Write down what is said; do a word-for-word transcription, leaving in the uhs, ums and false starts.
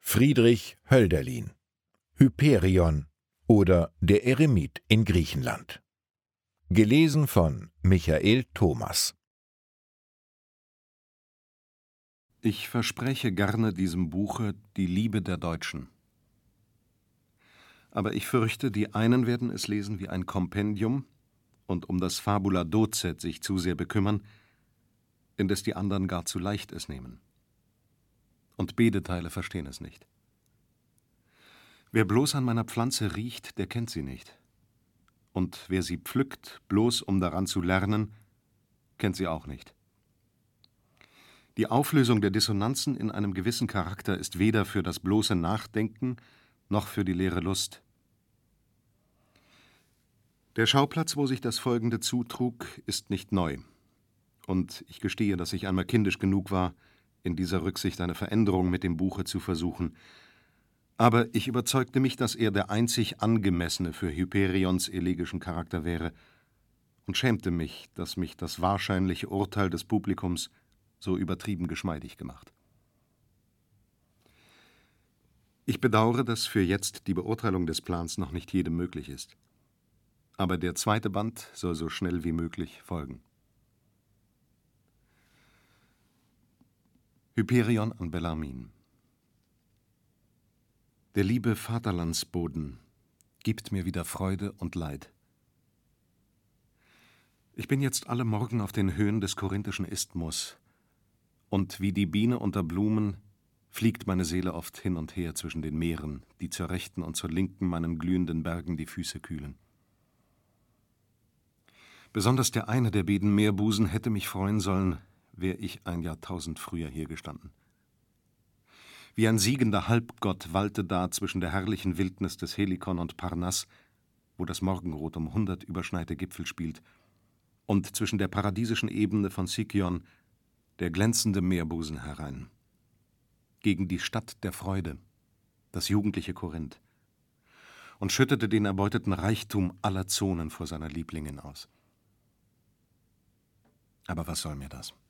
Friedrich Hölderlin, Hyperion oder Der Eremit in Griechenland. Gelesen von Michael Thomas. Ich verspreche gerne diesem Buche die Liebe der Deutschen. Aber ich fürchte, die einen werden es lesen wie ein Kompendium und um das Fabula Docet sich zu sehr bekümmern, indes die anderen gar zu leicht es nehmen. Und Bedeteile verstehen es nicht. Wer bloß an meiner Pflanze riecht, der kennt sie nicht. Und wer sie pflückt, bloß um daran zu lernen, kennt sie auch nicht. Die Auflösung der Dissonanzen in einem gewissen Charakter ist weder für das bloße Nachdenken noch für die leere Lust. Der Schauplatz, wo sich das Folgende zutrug, ist nicht neu. Und ich gestehe, dass ich einmal kindisch genug war, in dieser Rücksicht eine Veränderung mit dem Buche zu versuchen. Aber ich überzeugte mich, dass er der einzig angemessene für Hyperions elegischen Charakter wäre und schämte mich, dass mich das wahrscheinliche Urteil des Publikums so übertrieben geschmeidig gemacht. Ich bedauere, dass für jetzt die Beurteilung des Plans noch nicht jedem möglich ist. Aber der zweite Band soll so schnell wie möglich folgen. Hyperion an Bellarmin. Der liebe Vaterlandsboden gibt mir wieder Freude und Leid. Ich bin jetzt alle Morgen auf den Höhen des korinthischen Isthmus, und wie die Biene unter Blumen fliegt meine Seele oft hin und her zwischen den Meeren, die zur rechten und zur linken meinen glühenden Bergen die Füße kühlen. Besonders der eine der beiden Meerbusen hätte mich freuen sollen, wär ich ein Jahrtausend früher hier gestanden. Wie ein siegender Halbgott wallte da zwischen der herrlichen Wildnis des Helikon und Parnass, wo das Morgenrot um hundert überschneite Gipfel spielt, und zwischen der paradiesischen Ebene von Sikion der glänzende Meerbusen herein. Gegen die Stadt der Freude, das jugendliche Korinth, und schüttete den erbeuteten Reichtum aller Zonen vor seiner Lieblingin aus. Aber was soll mir das?